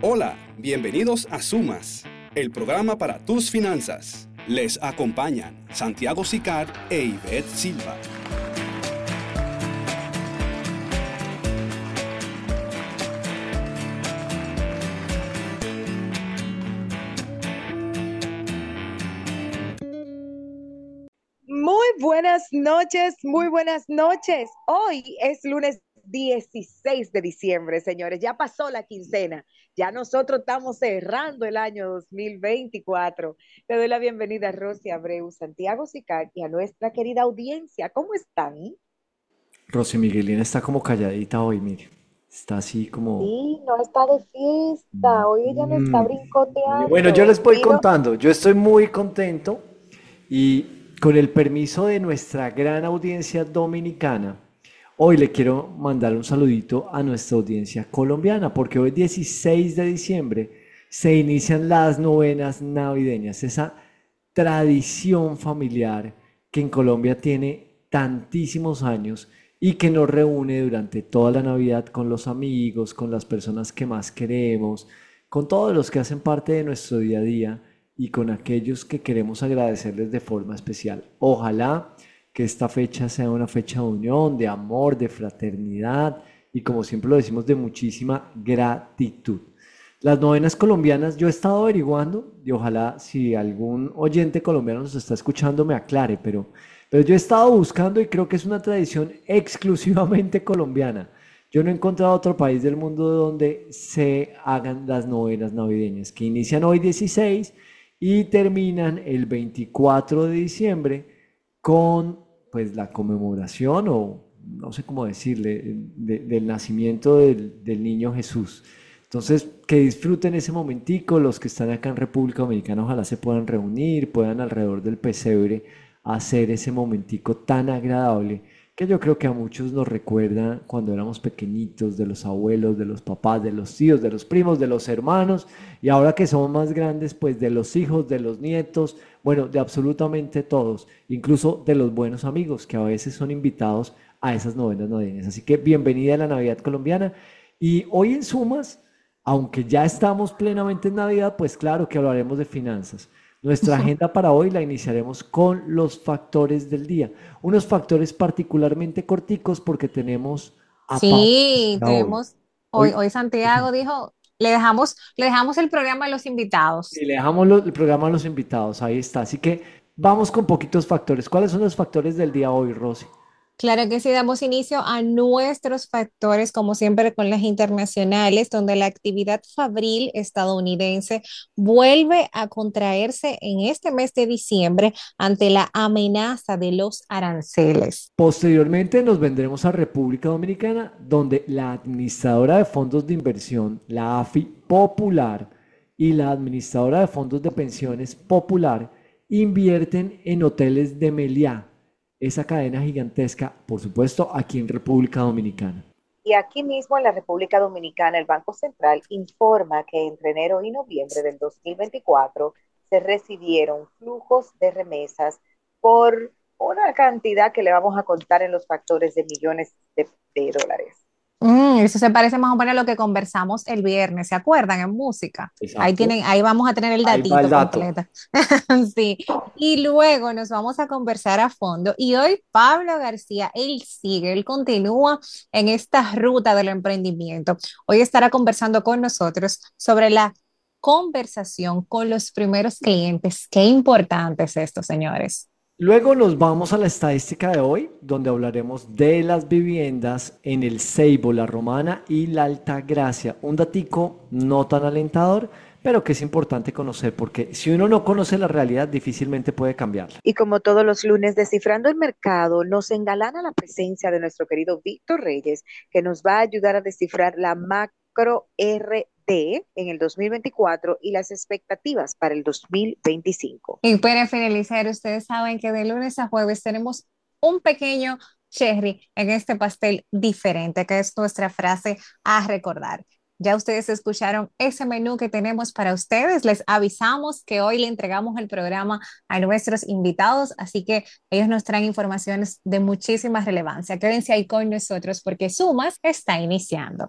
Hola, bienvenidos a Sumas, el programa para tus finanzas. Les acompañan Santiago Sicar e Ivette Silva. Muy buenas noches. Hoy es lunes 16 de diciembre, señores. Ya pasó la quincena. Ya nosotros estamos cerrando el año 2024. Le doy la bienvenida a Rosy Abreu, Santiago Sicar y a nuestra querida audiencia. ¿Cómo están? Rosy Miguelina está como calladita hoy, mire. Está así como... Sí, no está de fiesta. Hoy ella no está Mm. Bueno, yo brincoteando. les voy contando. Yo estoy muy contento y con el permiso de nuestra gran audiencia dominicana, hoy le quiero mandar un saludito a nuestra audiencia colombiana, porque hoy 16 de diciembre se inician las novenas navideñas, esa tradición familiar que en Colombia tiene tantísimos años y que nos reúne durante toda la Navidad con los amigos, con las personas que más queremos, con todos los que hacen parte de nuestro día a día y con aquellos que queremos agradecerles de forma especial. Ojalá que esta fecha sea una fecha de unión, de amor, de fraternidad y, como siempre lo decimos, de muchísima gratitud. Las novenas colombianas, yo he estado averiguando y ojalá si algún oyente colombiano nos está escuchando me aclare, pero yo he estado buscando y creo que es una tradición exclusivamente colombiana. Yo no he encontrado otro país del mundo donde se hagan las novenas navideñas, que inician hoy 16 y terminan el 24 de diciembre con pues la conmemoración o no sé cómo decirle, del nacimiento del niño Jesús. Entonces, que disfruten ese momentico, los que están acá en República Dominicana, ojalá se puedan reunir, puedan alrededor del pesebre hacer ese momentico tan agradable que yo creo que a muchos nos recuerda cuando éramos pequeñitos, de los abuelos, de los papás, de los tíos, de los primos, de los hermanos, y ahora que somos más grandes, pues de los hijos, de los nietos, bueno, de absolutamente todos, incluso de los buenos amigos que a veces son invitados a esas novenas navideñas. Así que bienvenida a la Navidad colombiana. Y hoy en Sumas, aunque ya estamos plenamente en Navidad, pues claro que hablaremos de finanzas. Nuestra agenda para hoy la iniciaremos con los factores del día. Unos factores particularmente corticos porque tenemos a Pablo Sí, García hoy. tenemos, Hoy hoy Santiago dijo, le dejamos el programa a los invitados. y le dejamos el programa a los invitados, ahí está. Así que vamos con poquitos factores. ¿Cuáles son los factores del día hoy, Rosy? Claro que sí, damos inicio a nuestros factores, como siempre, con las internacionales, donde la actividad fabril estadounidense vuelve a contraerse en este mes de diciembre ante la amenaza de los aranceles. Posteriormente nos vendremos a República Dominicana, donde la administradora de fondos de inversión, la AFI Popular, y la administradora de fondos de pensiones Popular invierten en hoteles de Meliá, esa cadena gigantesca, por supuesto, aquí en República Dominicana. Y aquí mismo en la República Dominicana, el Banco Central informa que entre enero y noviembre del 2024 se recibieron flujos de remesas por una cantidad que le vamos a contar en los factores de millones de dólares. Eso se parece más o menos a lo que conversamos el viernes, ¿se acuerdan? En música. Ahí Exacto. tienen, ahí vamos a tener el Ahí va el datito dato. completo. Sí. Y luego nos vamos a conversar a fondo. Y hoy Pablo García, él continúa en esta ruta del emprendimiento. Hoy estará conversando con nosotros sobre la conversación con los primeros clientes. Qué importante es esto, señores. Luego nos vamos a la estadística de hoy, donde hablaremos de las viviendas en el Ceibo, la Romana y la Altagracia. Un datico no tan alentador, pero que es importante conocer, porque si uno no conoce la realidad, difícilmente puede cambiarla. Y como todos los lunes, descifrando el mercado, nos engalana la presencia de nuestro querido Víctor Reyes, que nos va a ayudar a descifrar la macro RD en el 2024 y las expectativas para el 2025. Y para finalizar, ustedes saben que de lunes a jueves tenemos un pequeño cherry en este pastel diferente, que es nuestra frase a recordar. Ya ustedes escucharon ese menú que tenemos para ustedes. Les avisamos que hoy le entregamos el programa a nuestros invitados, así que ellos nos traen informaciones de muchísima relevancia. Quédense ahí con nosotros porque Sumas está iniciando.